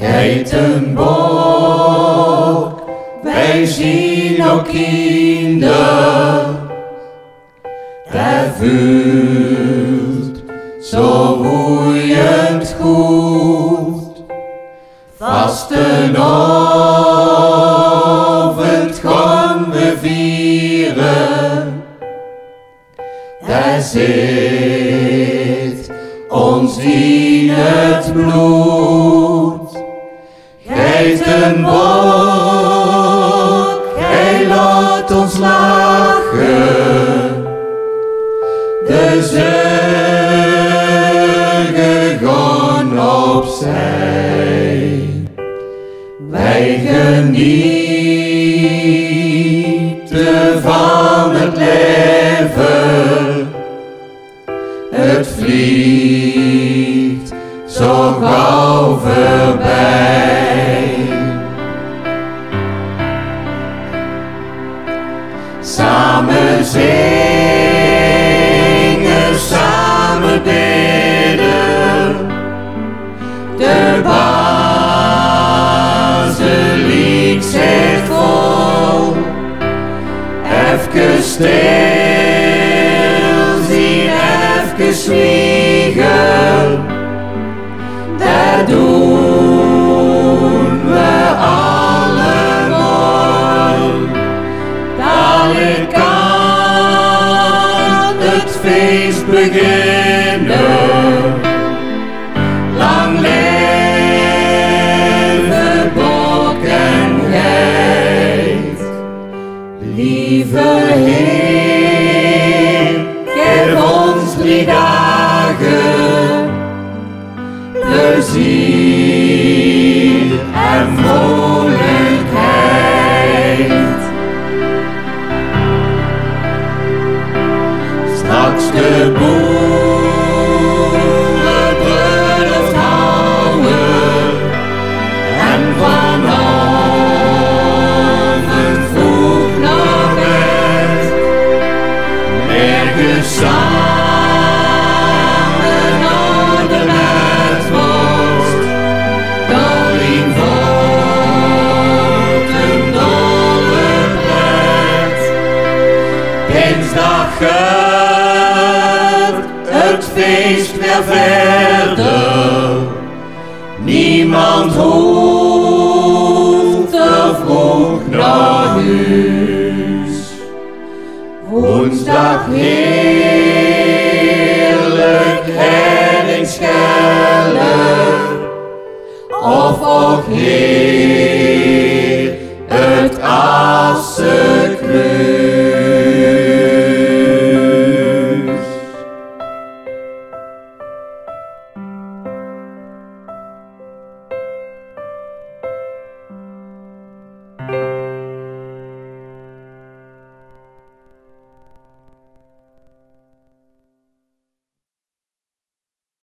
Geitenbok, wij zien ook kinder. Hij voelt zo roeiend goed. Vastenavond gaan we vieren. Daar zit ons in het bloed. Geitenbok, hij laat ons lachen. De zorgen gaan opzij. Wij genieten van het leven. Het vliegt zo gauw voorbij. Samen zingen, samen bidden. De basiliek zit vol. Even stil zien, even zwiegen. Dat doen we allemaal. Dadelijk kan het feest beginnen. Lang leven bok en geit. Lieve Heer, geef ons 3 dagen plezier en vrolijkheid. Straks de boerenbruiloft houden en vanavond vroeg naar bed. Nergens samen naar de nachtworst. Daarin wordt een dolle pret. Dinsdag gaat het feest weer verder. Niemand hoeft er vroeg naar huis. Woensdag